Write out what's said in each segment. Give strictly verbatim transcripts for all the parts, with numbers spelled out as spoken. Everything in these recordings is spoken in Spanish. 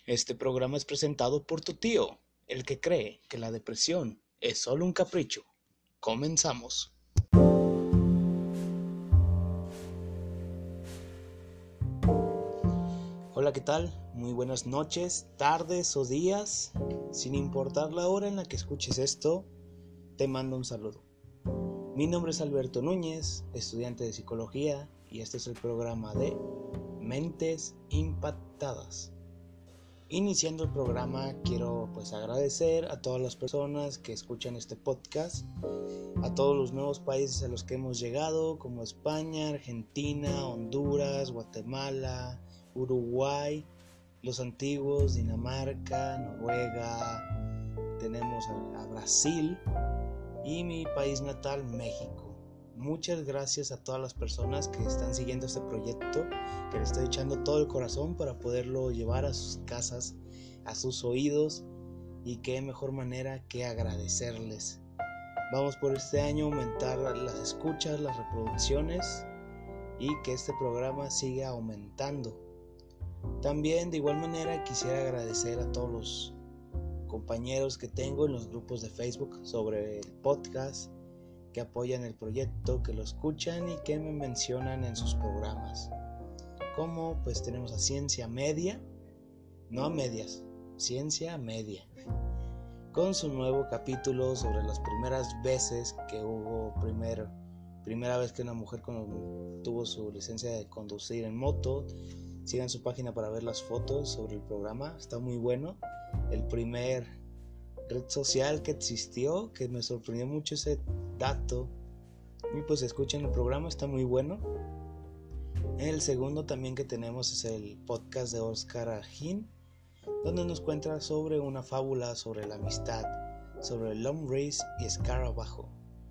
Este programa es presentado por tu tío, el que cree que la depresión es solo un capricho. Comenzamos. Hola, ¿qué tal? Muy buenas noches, tardes o días. Sin importar la hora en la que escuches esto, te mando un saludo. Mi nombre es Alberto Núñez, estudiante de psicología, y este es el programa de Mentes Impactadas. Iniciando el programa, quiero pues agradecer a todas las personas que escuchan este podcast, a todos los nuevos países a los que hemos llegado, como España, Argentina, Honduras, Guatemala, Uruguay, los antiguos, Dinamarca, Noruega, tenemos a, a Brasil y mi país natal, México. Muchas gracias a todas las personas que están siguiendo este proyecto, que le estoy echando todo el corazón para poderlo llevar a sus casas, a sus oídos, y qué mejor manera que agradecerles. Vamos por este año a aumentar las escuchas, las reproducciones y que este programa siga aumentando. También de igual manera quisiera agradecer a todos los compañeros que tengo en los grupos de Facebook sobre el podcast, que apoyan el proyecto, que lo escuchan y que me mencionan en sus programas. Como pues tenemos a Ciencia Media, no a medias, Ciencia Media, con su nuevo capítulo sobre las primeras veces que hubo, primer, primera vez que una mujer con, tuvo su licencia de conducir en moto. Sigan su página para ver las fotos sobre el programa, está muy bueno. El primer red social que existió, que me sorprendió mucho ese dato, y pues escuchen el programa, está muy bueno. El segundo también que tenemos es el podcast de Oscar Ajín, donde nos cuenta sobre una fábula sobre la amistad, sobre el Lombriz y Escarabajo.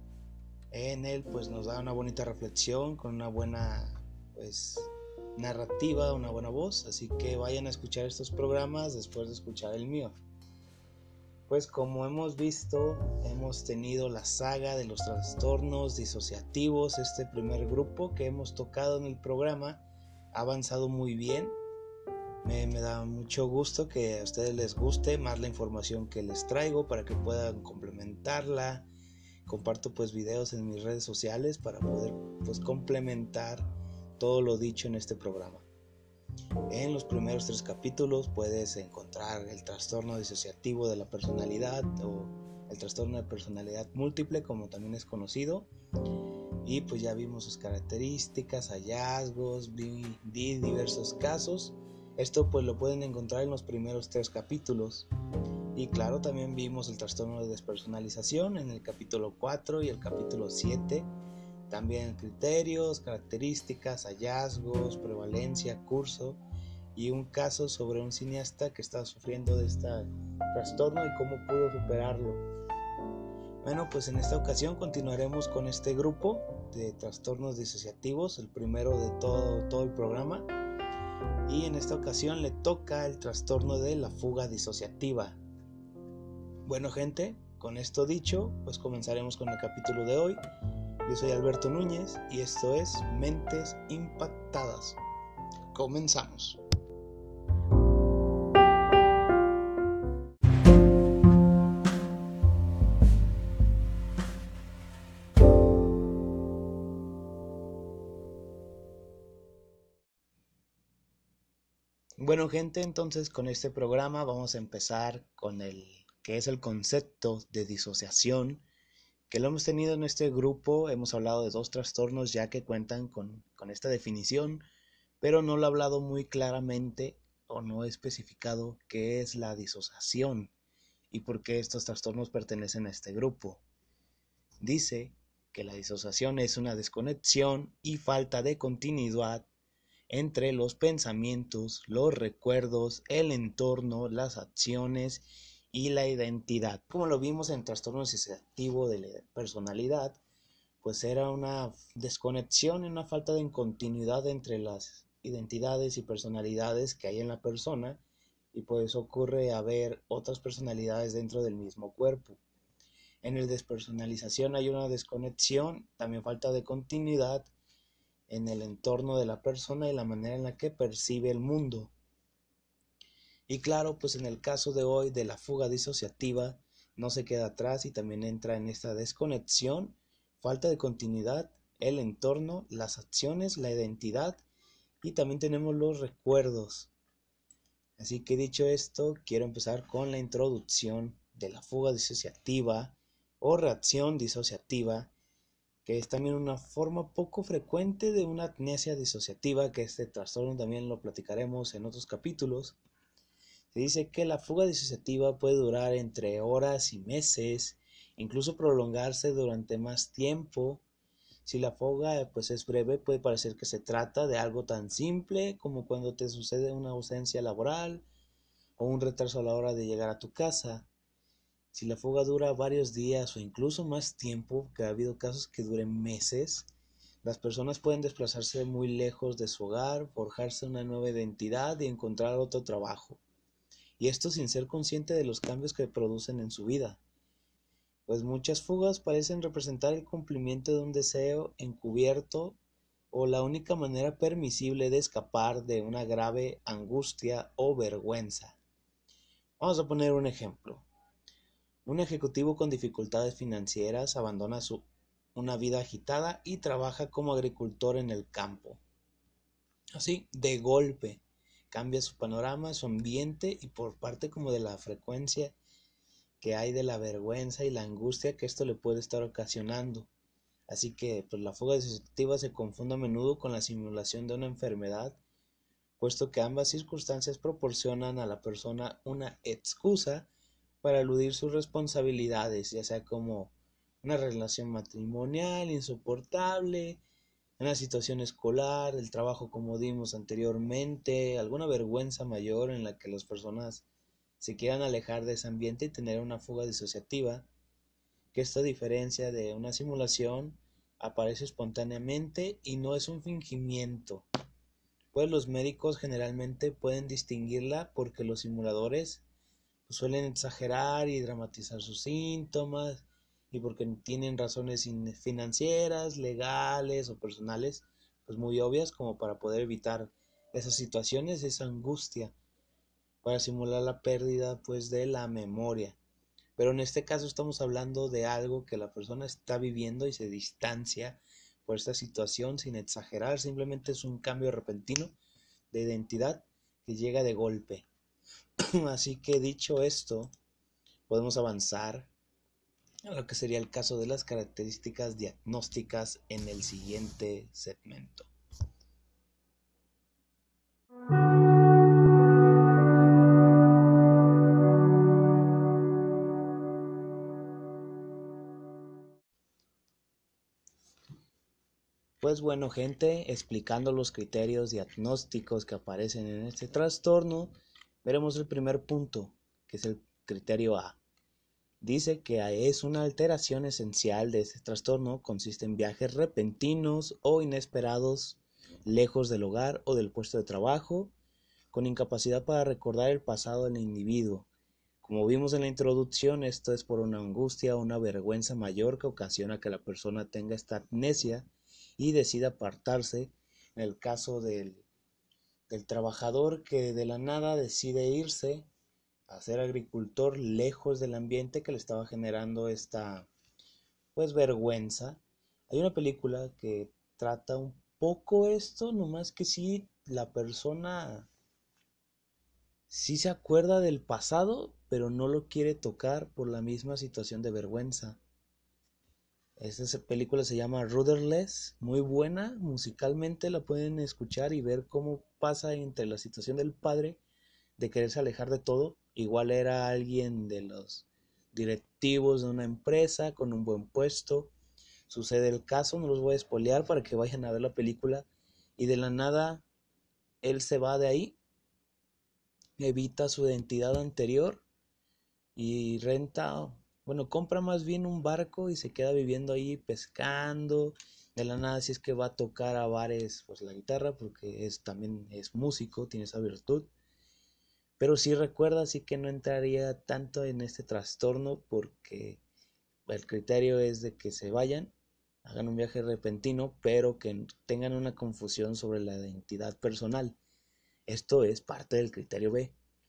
En él pues nos da una bonita reflexión con una buena pues narrativa, una buena voz, así que vayan a escuchar estos programas después de escuchar el mío. Pues como hemos visto, hemos tenido la saga de los trastornos disociativos. Este primer grupo que hemos tocado en el programa ha avanzado muy bien. Me, me da mucho gusto que a ustedes les guste más la información que les traigo para que puedan complementarla. Comparto pues videos en mis redes sociales para poder pues complementar todo lo dicho en este programa. En los primeros tres capítulos puedes encontrar el trastorno disociativo de la personalidad o el trastorno de personalidad múltiple, como también es conocido, y pues ya vimos sus características, hallazgos, vi, vi diversos casos. Esto pues lo pueden encontrar en los primeros tres capítulos. Y claro, también vimos el trastorno de despersonalización en el capítulo cuatro y el capítulo siete. También criterios, características, hallazgos, prevalencia, curso y un caso sobre un cineasta que está sufriendo de este trastorno y cómo pudo superarlo. Bueno, pues en esta ocasión continuaremos con este grupo de trastornos disociativos, el primero de todo, todo el programa, y en esta ocasión le toca el trastorno de la fuga disociativa. Bueno, gente, con esto dicho, pues comenzaremos con el capítulo de hoy. Yo soy Alberto Núñez y esto es Mentes Impactadas. Comenzamos. Bueno, gente, entonces con este programa vamos a empezar con el que es el concepto de disociación, que lo hemos tenido en este grupo. Hemos hablado de dos trastornos ya que cuentan con, con esta definición, pero no lo he hablado muy claramente o no he especificado qué es la disociación y por qué estos trastornos pertenecen a este grupo. Dice que la disociación es una desconexión y falta de continuidad entre los pensamientos, los recuerdos, el entorno, las acciones y la identidad. Como lo vimos en trastorno disociativo de la personalidad, pues era una desconexión, una falta de continuidad entre las identidades y personalidades que hay en la persona, y pues ocurre haber otras personalidades dentro del mismo cuerpo. En el despersonalización hay una desconexión, también falta de continuidad en el entorno de la persona y la manera en la que percibe el mundo. Y claro, pues en el caso de hoy de la fuga disociativa, no se queda atrás y también entra en esta desconexión, falta de continuidad, el entorno, las acciones, la identidad y también tenemos los recuerdos. Así que dicho esto, quiero empezar con la introducción de la fuga disociativa o reacción disociativa, que es también una forma poco frecuente de una amnesia disociativa, que este trastorno también lo platicaremos en otros capítulos. Se dice que la fuga disociativa puede durar entre horas y meses, incluso prolongarse durante más tiempo. Si la fuga pues es breve, puede parecer que se trata de algo tan simple como cuando te sucede una ausencia laboral o un retraso a la hora de llegar a tu casa. Si la fuga dura varios días o incluso más tiempo, que ha habido casos que duren meses, las personas pueden desplazarse muy lejos de su hogar, forjarse una nueva identidad y encontrar otro trabajo. Y esto sin ser consciente de los cambios que producen en su vida, pues muchas fugas parecen representar el cumplimiento de un deseo encubierto o la única manera permisible de escapar de una grave angustia o vergüenza. Vamos a poner un ejemplo. Un ejecutivo con dificultades financieras abandona su, una vida agitada y trabaja como agricultor en el campo. Así, de golpe, cambia su panorama, su ambiente y por parte como de la frecuencia que hay de la vergüenza y la angustia que esto le puede estar ocasionando. Así que pues, la fuga disociativa se confunde a menudo con la simulación de una enfermedad, puesto que ambas circunstancias proporcionan a la persona una excusa para eludir sus responsabilidades, ya sea como una relación matrimonial insoportable, una situación escolar, el trabajo como dimos anteriormente, alguna vergüenza mayor en la que las personas se quieran alejar de ese ambiente y tener una fuga disociativa, que esta diferencia de una simulación aparece espontáneamente y no es un fingimiento, pues los médicos generalmente pueden distinguirla porque los simuladores pues, suelen exagerar y dramatizar sus síntomas y porque tienen razones financieras, legales o personales pues muy obvias como para poder evitar esas situaciones, esa angustia, para simular la pérdida pues de la memoria. Pero en este caso estamos hablando de algo que la persona está viviendo y se distancia por esta situación sin exagerar, simplemente es un cambio repentino de identidad que llega de golpe. Así que dicho esto, podemos avanzar a lo que sería el caso de las características diagnósticas en el siguiente segmento. Pues bueno, gente, explicando los criterios diagnósticos que aparecen en este trastorno, veremos el primer punto, que es el criterio A. Dice que es una alteración esencial de este trastorno, consiste en viajes repentinos o inesperados lejos del hogar o del puesto de trabajo, con incapacidad para recordar el pasado del individuo. Como vimos en la introducción, esto es por una angustia o una vergüenza mayor que ocasiona que la persona tenga esta amnesia y decida apartarse. En el caso del, del trabajador que de la nada decide irse a ser agricultor lejos del ambiente que le estaba generando esta pues vergüenza. Hay una película que trata un poco esto, nomás que sí la persona sí se acuerda del pasado, pero no lo quiere tocar por la misma situación de vergüenza. Esta película se llama Rudderless, muy buena, musicalmente la pueden escuchar y ver cómo pasa entre la situación del padre de quererse alejar de todo. Igual era alguien de los directivos de una empresa con un buen puesto. Sucede el caso, no los voy a spoilear para que vayan a ver la película. Y de la nada, él se va de ahí, evita su identidad anterior y renta, bueno, compra más bien un barco y se queda viviendo ahí pescando. De la nada, si es que va a tocar a bares, pues la guitarra, porque es, también es músico, tiene esa virtud. Pero sí recuerda, así que no entraría tanto en este trastorno porque el criterio es de que se vayan, hagan un viaje repentino, pero que tengan una confusión sobre la identidad personal. Esto es parte del criterio B.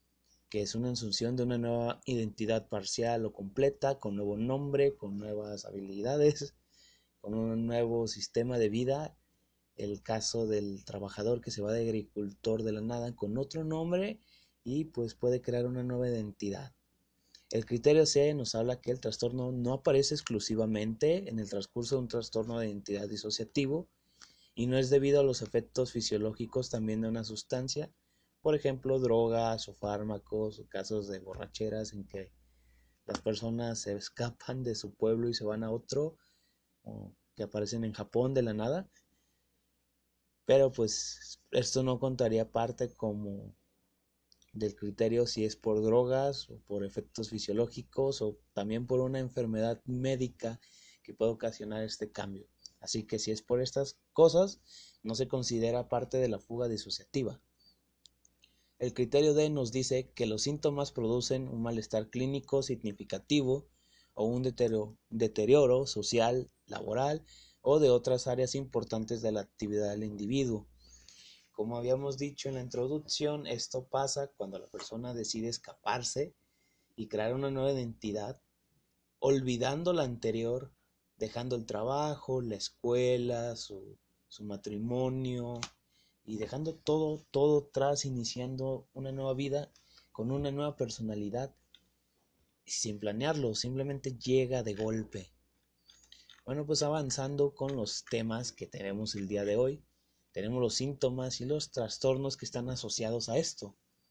que es una asunción de una nueva identidad parcial o completa, con nuevo nombre, con nuevas habilidades, con un nuevo sistema de vida. El caso del trabajador que se va de agricultor de la nada con otro nombre y pues puede crear una nueva identidad. El criterio C nos habla que el trastorno no aparece exclusivamente en el transcurso de un trastorno de identidad disociativo y no es debido a los efectos fisiológicos también de una sustancia, por ejemplo, drogas o fármacos o casos de borracheras en que las personas se escapan de su pueblo y se van a otro, o que aparecen en Japón de la nada. Pero pues esto no contaría parte como del criterio si es por drogas o por efectos fisiológicos o también por una enfermedad médica que puede ocasionar este cambio. Así que si es por estas cosas, no se considera parte de la fuga disociativa. El criterio D nos dice que los síntomas producen un malestar clínico significativo o un deterioro, deterioro social, laboral o de otras áreas importantes de la actividad del individuo. Como habíamos dicho en la introducción, esto pasa cuando la persona decide escaparse y crear una nueva identidad, olvidando la anterior, dejando el trabajo, la escuela, su, su matrimonio y dejando todo, todo atrás, iniciando una nueva vida con una nueva personalidad sin planearlo, simplemente llega de golpe. Bueno, pues avanzando con los temas que tenemos el día de hoy, tenemos los síntomas y los trastornos que están asociados a esto.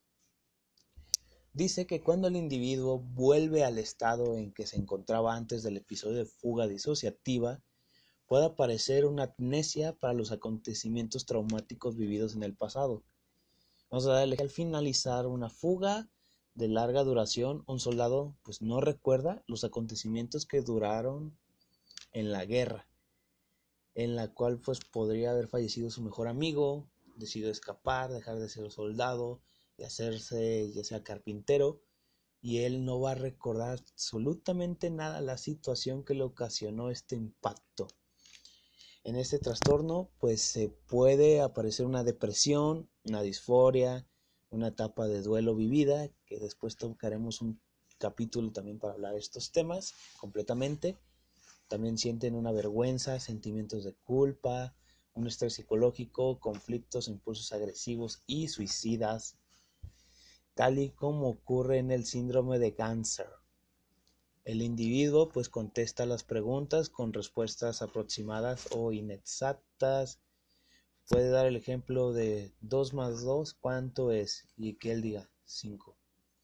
Dice que cuando el individuo vuelve al estado en que se encontraba antes del episodio de fuga disociativa, puede aparecer una amnesia para los acontecimientos traumáticos vividos en el pasado. Vamos a darle que al finalizar una fuga de larga duración, un soldado pues no recuerda los acontecimientos que duraron en la guerra, en la cual pues podría haber fallecido su mejor amigo, decidió escapar, dejar de ser soldado y hacerse ya sea carpintero, y él no va a recordar absolutamente nada la situación que le ocasionó este impacto. En este trastorno pues se puede aparecer una depresión, una disforia, una etapa de duelo vivida, que después tocaremos un capítulo también para hablar de estos temas completamente. También sienten una vergüenza, sentimientos de culpa, un estrés psicológico, conflictos, impulsos agresivos y suicidas, tal y como ocurre en el síndrome de Ganser. El individuo pues contesta las preguntas con respuestas aproximadas o inexactas. Puede dar el ejemplo de dos más dos, ¿cuánto es? Y que él diga cinco.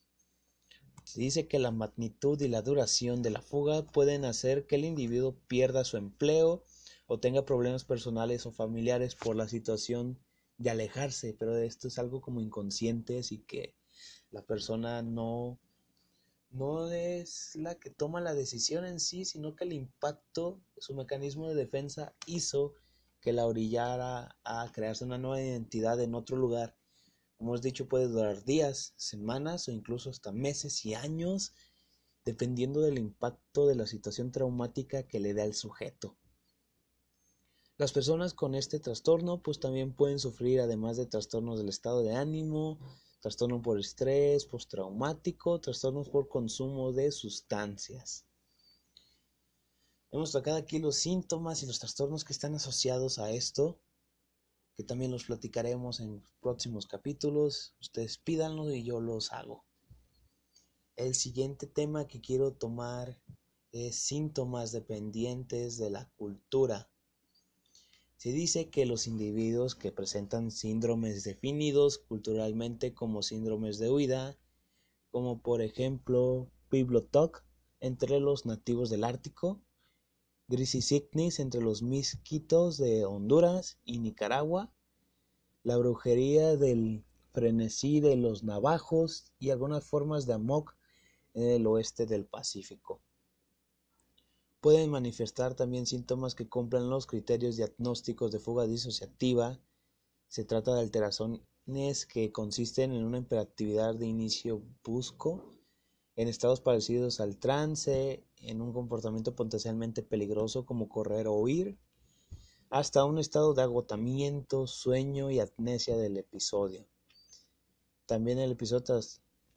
Se dice que la magnitud y la duración de la fuga pueden hacer que el individuo pierda su empleo o tenga problemas personales o familiares por la situación de alejarse, pero esto es algo como inconsciente, así que la persona no, no es la que toma la decisión en sí, sino que el impacto, su mecanismo de defensa hizo que la orillara a crearse una nueva identidad en otro lugar. Como hemos dicho, puede durar días, semanas o incluso hasta meses y años, dependiendo del impacto de la situación traumática que le da el sujeto. Las personas con este trastorno pues también pueden sufrir, además de trastornos del estado de ánimo, trastorno por estrés postraumático, trastornos por consumo de sustancias. Hemos tocado aquí los síntomas y los trastornos que están asociados a esto, que también los platicaremos en próximos capítulos. Ustedes pídanlo y yo los hago. El siguiente tema que quiero tomar es síntomas dependientes de la cultura. Se dice que los individuos que presentan síndromes definidos culturalmente como síndromes de huida, como por ejemplo Piblotok entre los nativos del Ártico, Grisis ignis entre los misquitos de Honduras y Nicaragua, la brujería del frenesí de los navajos y algunas formas de amok en el oeste del Pacífico. Pueden manifestar también síntomas que cumplan los criterios diagnósticos de fuga disociativa. Se trata de alteraciones que consisten en una hiperactividad de inicio brusco, en estados parecidos al trance, en un comportamiento potencialmente peligroso como correr o huir, hasta un estado de agotamiento, sueño y amnesia del episodio. También el episodio tras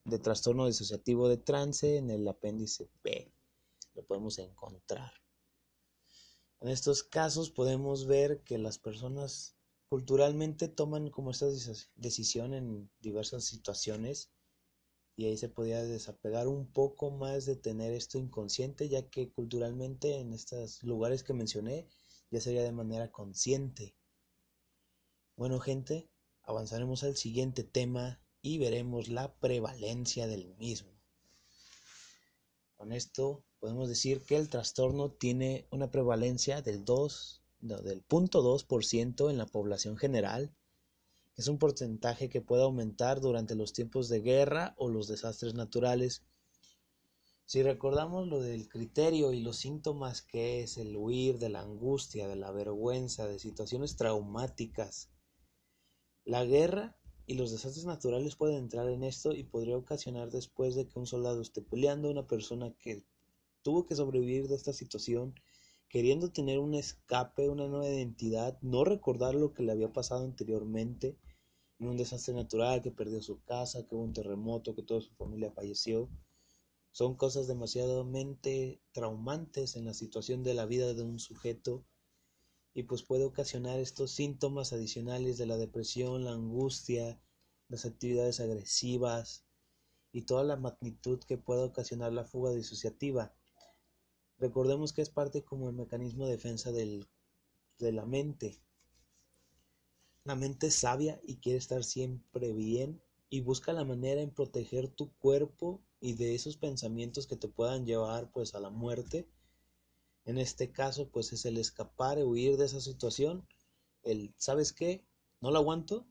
de trastorno disociativo de trance en el apéndice B. Lo podemos encontrar. En estos casos podemos ver que las personas culturalmente toman como esta decisión en diversas situaciones, y ahí se podía desapegar un poco más de tener esto inconsciente, ya que culturalmente en estos lugares que mencioné ya sería de manera consciente. Bueno, gente, avanzaremos al siguiente tema y veremos la prevalencia del mismo. Con esto podemos decir que el trastorno tiene una prevalencia del dos, no, del cero punto dos por ciento en la población general. Es un porcentaje que puede aumentar durante los tiempos de guerra o los desastres naturales. Si recordamos lo del criterio y los síntomas que es el huir de la angustia, de la vergüenza, de situaciones traumáticas, la guerra y los desastres naturales pueden entrar en esto y podría ocasionar, después de que un soldado esté peleando, una persona que tuvo que sobrevivir de esta situación, queriendo tener un escape, una nueva identidad, no recordar lo que le había pasado anteriormente en un desastre natural, que perdió su casa, que hubo un terremoto, que toda su familia falleció. Son cosas demasiadamente traumantes en la situación de la vida de un sujeto, y pues puede ocasionar estos síntomas adicionales de la depresión, la angustia, las actividades agresivas y toda la magnitud que puede ocasionar la fuga disociativa. Recordemos que es parte como el mecanismo de defensa del, de la mente. La mente es sabia y quiere estar siempre bien y busca la manera en proteger tu cuerpo y de esos pensamientos que te puedan llevar pues a la muerte. En este caso pues es el escapar, huir de esa situación, el ¿sabes qué? No lo aguanto,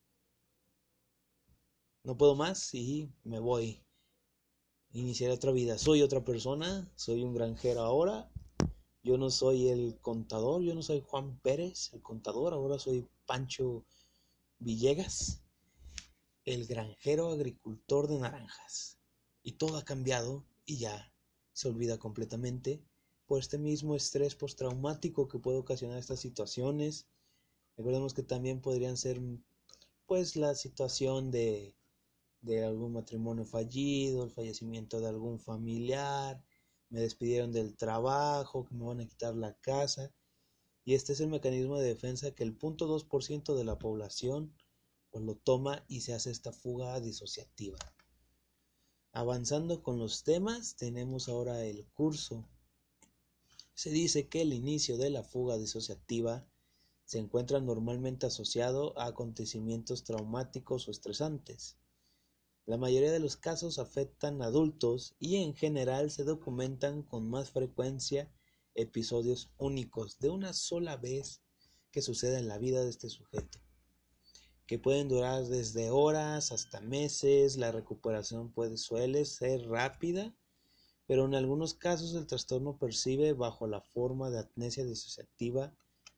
no puedo más y me voy. Iniciaré otra vida, soy otra persona, soy un granjero ahora. Yo no soy el contador, yo no soy Juan Pérez, el contador, ahora soy Pancho Villegas, el granjero agricultor de naranjas. Y todo ha cambiado y ya se olvida completamente por este mismo estrés postraumático que puede ocasionar estas situaciones. Recordemos que también podrían ser pues la situación de, de algún matrimonio fallido, el fallecimiento de algún familiar, me despidieron del trabajo, que me van a quitar la casa. Y este es el mecanismo de defensa que el cero punto dos por ciento de la población pues lo toma y se hace esta fuga disociativa. Avanzando con los temas, tenemos ahora el curso. Se dice que el inicio de la fuga disociativa se encuentra normalmente asociado a acontecimientos traumáticos o estresantes. La mayoría de los casos afectan a adultos y en general se documentan con más frecuencia episodios únicos de una sola vez que suceda en la vida de este sujeto, que pueden durar desde horas hasta meses. La recuperación puede suele ser rápida, pero en algunos casos el trastorno percibe bajo la forma de amnesia disociativa,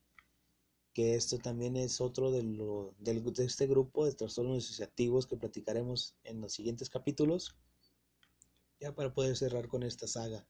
que esto también es otro de, lo, de, de este grupo de trastornos disociativos que platicaremos en los siguientes capítulos, ya para poder cerrar con esta saga.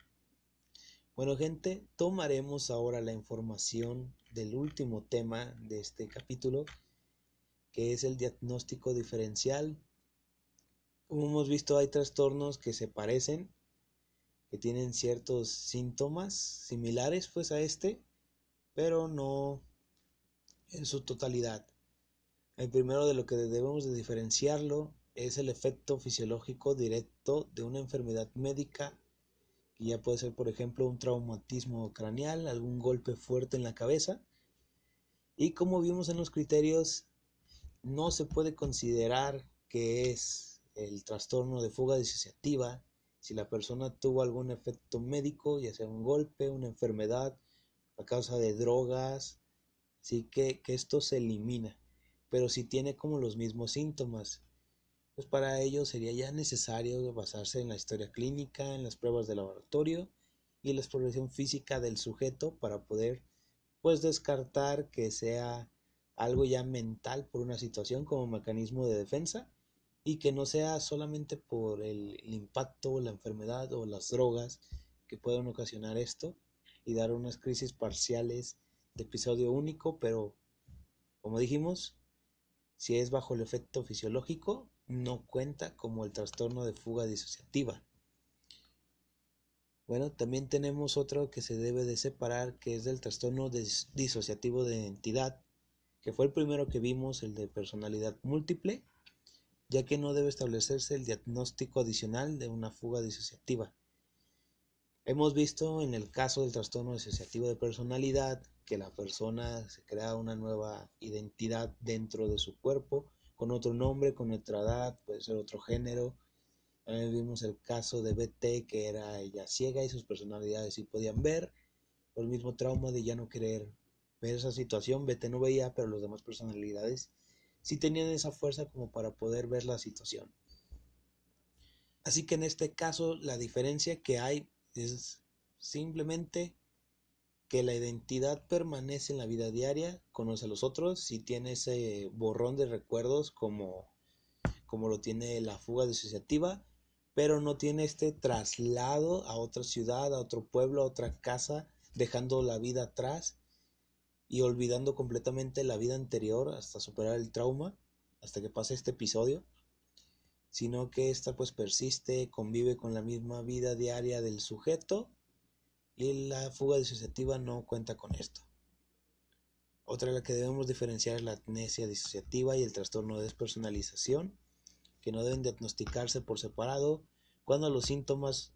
Bueno, gente, tomaremos ahora la información del último tema de este capítulo, que es el diagnóstico diferencial. Como hemos visto, hay trastornos que se parecen, que tienen ciertos síntomas similares pues a este, pero no en su totalidad. El primero de lo que debemos de diferenciarlo es el efecto fisiológico directo de una enfermedad médica, que ya puede ser, por ejemplo, un traumatismo craneal, algún golpe fuerte en la cabeza. Y como vimos en los criterios, no se puede considerar que es el trastorno de fuga disociativa si la persona tuvo algún efecto médico, ya sea un golpe, una enfermedad a causa de drogas, así que, que esto se elimina. Pero si tiene como los mismos síntomas, pues para ello sería ya necesario basarse en la historia clínica, en las pruebas de laboratorio y la exploración física del sujeto para poder pues descartar que sea algo ya mental por una situación como mecanismo de defensa, y que no sea solamente por el, el impacto, la enfermedad o las drogas que pueden ocasionar esto y dar unas crisis parciales de episodio único. Pero como dijimos, si es bajo el efecto fisiológico, no cuenta como el trastorno de fuga disociativa. Bueno, también tenemos otro que se debe de separar, que es del trastorno dis- disociativo de identidad, que fue el primero que vimos, el de personalidad múltiple, ya que no debe establecerse el diagnóstico adicional de una fuga disociativa. Hemos visto en el caso del trastorno disociativo de personalidad que la persona se crea una nueva identidad dentro de su cuerpo, con otro nombre, con otra edad, puede ser otro género. También vimos el caso de B T, que era ella ciega y sus personalidades sí podían ver, por el mismo trauma de ya no querer ver esa situación. B T no veía, pero las demás personalidades sí tenían esa fuerza como para poder ver la situación. Así que en este caso la diferencia que hay es simplemente que la identidad permanece en la vida diaria, conoce a los otros, si tiene ese borrón de recuerdos como, como lo tiene la fuga disociativa, pero no tiene este traslado a otra ciudad, a otro pueblo, a otra casa, dejando la vida atrás y olvidando completamente la vida anterior hasta superar el trauma, hasta que pase este episodio, sino que esta pues persiste, convive con la misma vida diaria del sujeto, y la fuga disociativa no cuenta con esto. Otra de la que debemos diferenciar es la amnesia disociativa y el trastorno de despersonalización, que no deben diagnosticarse por separado cuando los síntomas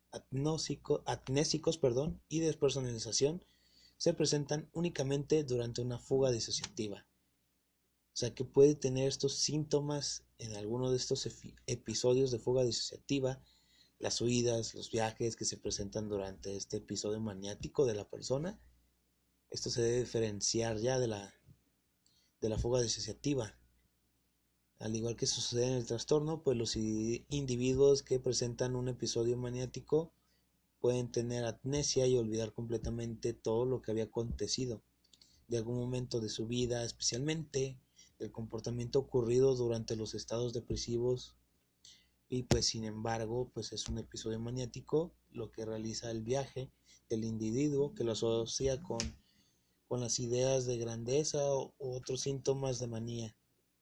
amnésicos perdón, y despersonalización se presentan únicamente durante una fuga disociativa. O sea que puede tener estos síntomas en alguno de estos episodios de fuga disociativa, las huidas, los viajes que se presentan durante este episodio maniático de la persona. Esto se debe diferenciar ya de la, de la fuga disociativa. Al igual que sucede en el trastorno, pues los individuos que presentan un episodio maniático pueden tener amnesia y olvidar completamente todo lo que había acontecido de algún momento de su vida, especialmente el comportamiento ocurrido durante los estados depresivos. Y pues sin embargo, pues es un episodio maniático lo que realiza el viaje del individuo, que lo asocia con, con las ideas de grandeza o, o otros síntomas de manía.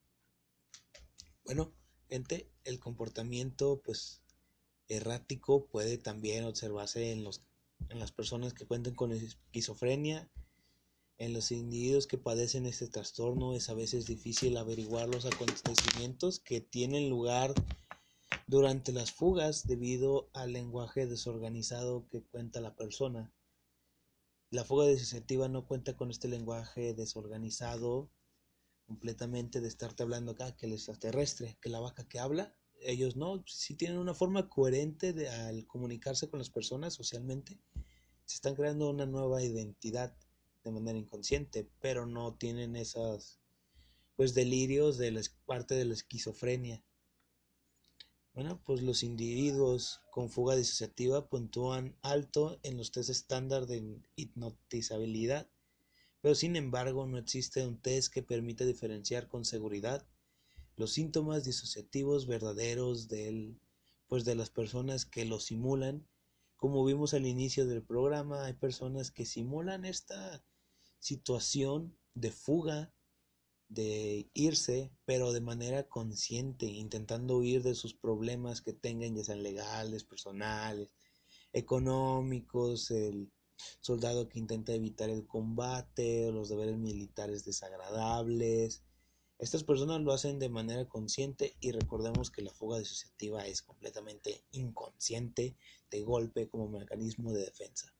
Bueno, gente, el comportamiento pues errático puede también observarse en, los, en las personas que cuentan con esquizofrenia. En los individuos que padecen este trastorno es a veces difícil averiguar los acontecimientos que tienen lugar durante las fugas debido al lenguaje desorganizado que cuenta la persona. La fuga disociativa no cuenta con este lenguaje desorganizado completamente de estarte hablando acá, que el extraterrestre, que la vaca que habla. Ellos no, sí tienen una forma coherente de, al comunicarse con las personas socialmente. Se están creando una nueva identidad de manera inconsciente, pero no tienen esos pues delirios de la parte de la esquizofrenia. Bueno, pues los individuos con fuga disociativa puntúan alto en los test estándar de hipnotizabilidad, pero sin embargo no existe un test que permita diferenciar con seguridad los síntomas disociativos verdaderos de él, pues de las personas que lo simulan. Como vimos al inicio del programa, hay personas que simulan esta situación de fuga, de irse, pero de manera consciente, intentando huir de sus problemas que tengan, ya sean legales, personales, económicos, el soldado que intenta evitar el combate, los deberes militares desagradables. Estas personas lo hacen de manera consciente y recordemos que la fuga disociativa es completamente inconsciente, de golpe, como mecanismo de defensa.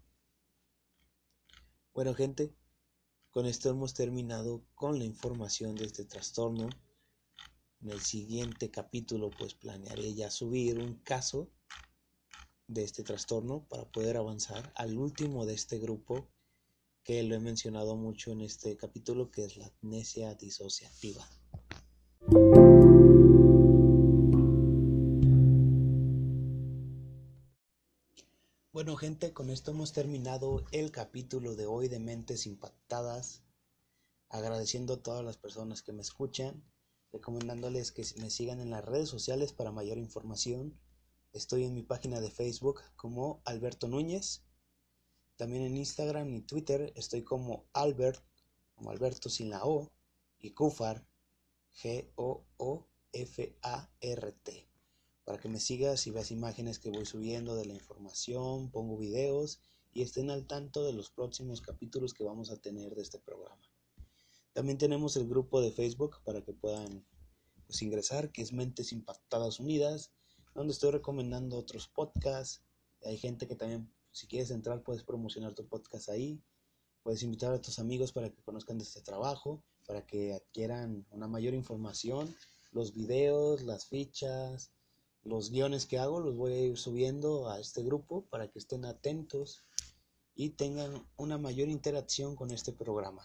Bueno, gente, con esto hemos terminado con la información de este trastorno. En el siguiente capítulo pues planearé ya subir un caso de este trastorno para poder avanzar al último de este grupo, que lo he mencionado mucho en este capítulo, que es la amnesia disociativa. Bueno, gente, con esto hemos terminado el capítulo de hoy de Mentes Impactadas. Agradeciendo a todas las personas que me escuchan, recomendándoles que me sigan en las redes sociales para mayor información. Estoy en mi página de Facebook como Alberto Núñez. También en Instagram y Twitter estoy como Albert, como Alberto sin la O, y Cufar, G O O F A R T, para que me sigas y veas imágenes que voy subiendo de la información, pongo videos y estén al tanto de los próximos capítulos que vamos a tener de este programa. También tenemos el grupo de Facebook para que puedan pues, ingresar, que es Mentes Impactadas Unidas, donde estoy recomendando otros podcasts. Hay gente que también, si quieres entrar, puedes promocionar tu podcast ahí. Puedes invitar a tus amigos para que conozcan de este trabajo, para que adquieran una mayor información. Los videos, las fichas, los guiones que hago los voy a ir subiendo a este grupo para que estén atentos y tengan una mayor interacción con este programa.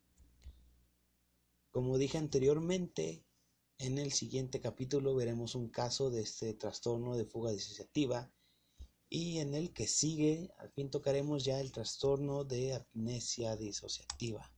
Como dije anteriormente, en el siguiente capítulo veremos un caso de este trastorno de fuga disociativa y en el que sigue, al fin tocaremos ya el trastorno de amnesia disociativa.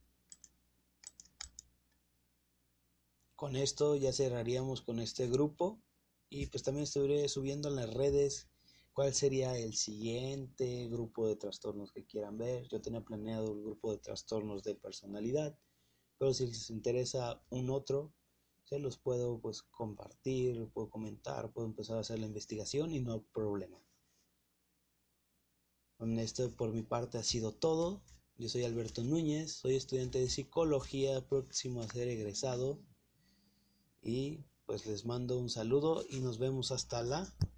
Con esto ya cerraríamos con este grupo y pues también estaré subiendo en las redes cuál sería el siguiente grupo de trastornos que quieran ver. Yo tenía planeado el grupo de trastornos de personalidad, pero si les interesa un otro, se los puedo pues compartir, puedo comentar, puedo empezar a hacer la investigación y no hay problema. Con esto por mi parte ha sido todo. Yo soy Alberto Núñez, soy estudiante de psicología, próximo a ser egresado. Y pues les mando un saludo y nos vemos hasta la